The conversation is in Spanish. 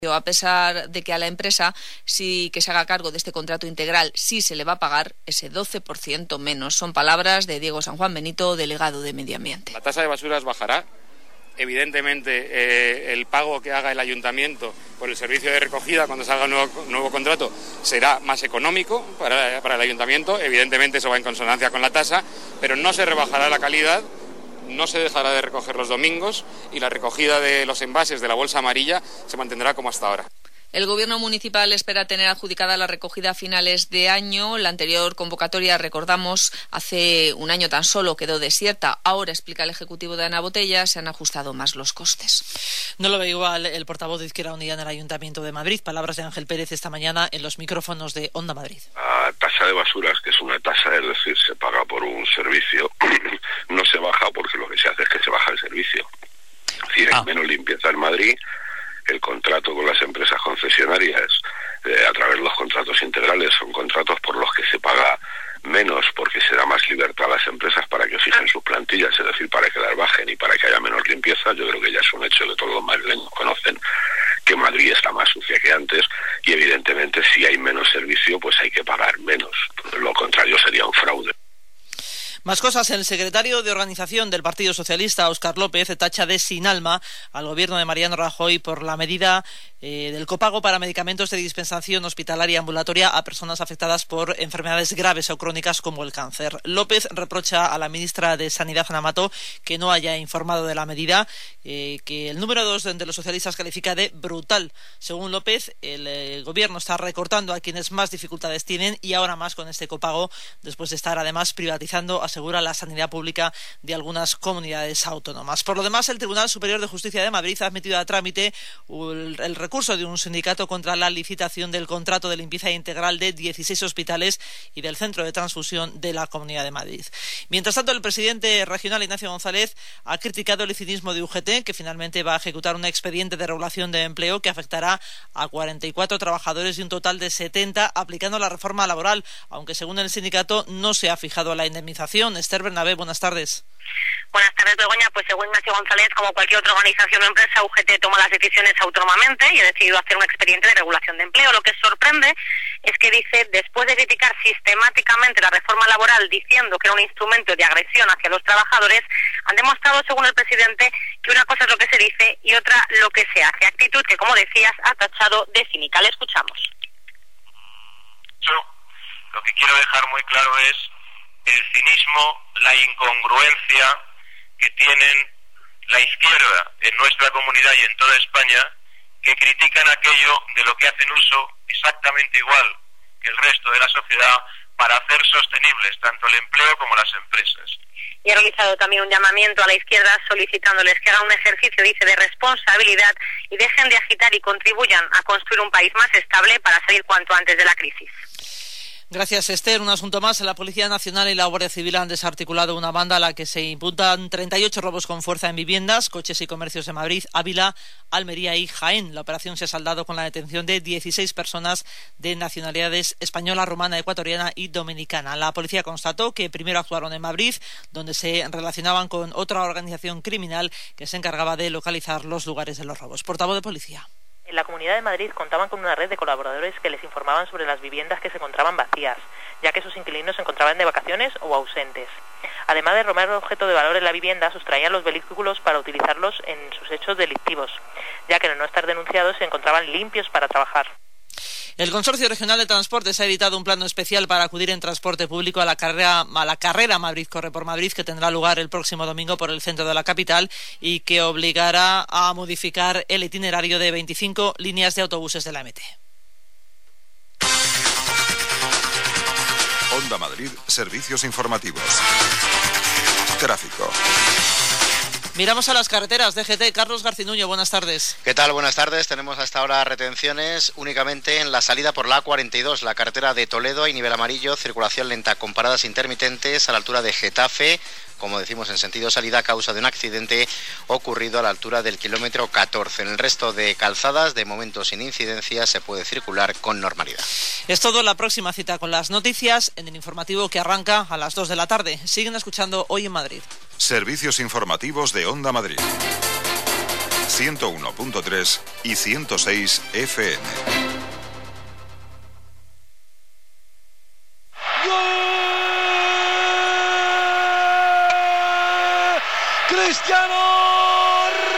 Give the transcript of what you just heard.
A pesar de que a la empresa sí que se haga cargo de este contrato integral, sí se le va a pagar ese 12% menos. Son palabras de Diego San Juan Benito, delegado de Medio Ambiente. La tasa de basuras bajará. Evidentemente, el pago que haga el ayuntamiento por el servicio de recogida cuando salga un nuevo contrato será más económico para el ayuntamiento. Evidentemente, eso va en consonancia con la tasa, pero no se rebajará la calidad. No se dejará de recoger los domingos y la recogida de los envases de la bolsa amarilla se mantendrá como hasta ahora. El Gobierno municipal espera tener adjudicada la recogida a finales de año. La anterior convocatoria, recordamos, hace un año tan solo quedó desierta. Ahora, explica el Ejecutivo de Ana Botella, se han ajustado más los costes. No lo ve igual el portavoz de Izquierda Unida en el Ayuntamiento de Madrid. Palabras de Ángel Pérez esta mañana en los micrófonos de Onda Madrid. La tasa de basuras, que es una tasa, es decir, se paga por un servicio, no se baja porque lo que se hace es que se baja el servicio. Es decir, hay menos limpieza en Madrid. El contrato con las empresas concesionarias, a través de los contratos integrales, son contratos por los que se paga menos porque se da más libertad a las empresas para que fijen sus plantillas, es decir, para que las bajen y para que haya menos limpieza. Yo creo que ya es un hecho que todos los madrileños conocen que Madrid está más sucia que antes y evidentemente si hay menos servicio pues hay que pagar menos. Lo contrario sería un fraude. Más cosas. El secretario de Organización del Partido Socialista, Óscar López, tacha de sin alma al gobierno de Mariano Rajoy por la medida del copago para medicamentos de dispensación hospitalaria ambulatoria a personas afectadas por enfermedades graves o crónicas como el cáncer. López reprocha a la ministra de Sanidad, Ana Mato, que no haya informado de la medida, que el número 2 de los socialistas califica de brutal. Según López, el gobierno está recortando a quienes más dificultades tienen y ahora más con este copago, después de estar además privatizando, asegura, la sanidad pública de algunas comunidades autónomas. Por lo demás, el Tribunal Superior de Justicia de Madrid ha admitido a trámite el recurso de un sindicato contra la licitación del contrato de limpieza integral de 16 hospitales y del centro de transfusión de la Comunidad de Madrid. Mientras tanto, el presidente regional, Ignacio González, ha criticado el cinismo de UGT, que finalmente va a ejecutar un expediente de regulación de empleo que afectará a 44 trabajadores de un total de 70 aplicando la reforma laboral, aunque según el sindicato no se ha fijado la indemnización. Esther Bernabé, buenas tardes. Buenas tardes, Begoña. Pues según Ignacio González, como cualquier otra organización o empresa, UGT toma las decisiones autónomamente y ha decidido hacer un expediente de regulación de empleo. Lo que sorprende es que dice, después de criticar sistemáticamente la reforma laboral diciendo que era un instrumento de agresión hacia los trabajadores, han demostrado, según el presidente, que una cosa es lo que se dice y otra lo que se hace. Actitud que, como decías, ha tachado de cínica. Le escuchamos. Yo lo que quiero dejar muy claro es el cinismo, la incongruencia que tienen la izquierda en nuestra comunidad y en toda España, que critican aquello de lo que hacen uso exactamente igual que el resto de la sociedad para hacer sostenibles tanto el empleo como las empresas. Y ha realizado también un llamamiento a la izquierda solicitándoles que hagan un ejercicio, dice, de responsabilidad y dejen de agitar y contribuyan a construir un país más estable para salir cuanto antes de la crisis. Gracias, Esther. Un asunto más. La Policía Nacional y la Guardia Civil han desarticulado una banda a la que se imputan 38 robos con fuerza en viviendas, coches y comercios de Madrid, Ávila, Almería y Jaén. La operación se ha saldado con la detención de 16 personas de nacionalidades española, rumana, ecuatoriana y dominicana. La policía constató que primero actuaron en Madrid, donde se relacionaban con otra organización criminal que se encargaba de localizar los lugares de los robos. Portavoz de Policía. En la Comunidad de Madrid contaban con una red de colaboradores que les informaban sobre las viviendas que se encontraban vacías, ya que sus inquilinos se encontraban de vacaciones o ausentes. Además de robar objeto de valor en la vivienda, sustraían los vehículos para utilizarlos en sus hechos delictivos, ya que al no estar denunciados se encontraban limpios para trabajar. El Consorcio Regional de Transportes ha editado un plano especial para acudir en transporte público a la carrera Madrid Corre por Madrid, que tendrá lugar el próximo domingo por el centro de la capital y que obligará a modificar el itinerario de 25 líneas de autobuses de la MT. Onda Madrid, servicios informativos. Tráfico. Miramos a las carreteras. DGT, Carlos Garcinuño, buenas tardes. ¿Qué tal? Buenas tardes. Tenemos hasta ahora retenciones únicamente en la salida por la A42, la carretera de Toledo, hay nivel amarillo, circulación lenta con paradas intermitentes a la altura de Getafe, como decimos en sentido salida, a causa de un accidente ocurrido a la altura del kilómetro 14. En el resto de calzadas, de momento sin incidencias, se puede circular con normalidad. Es todo. La próxima cita con las noticias en el informativo que arranca a las 2 de la tarde. Siguen escuchando Hoy en Madrid. Servicios informativos de Onda Madrid. 101.3 y 106 FM. Cristiano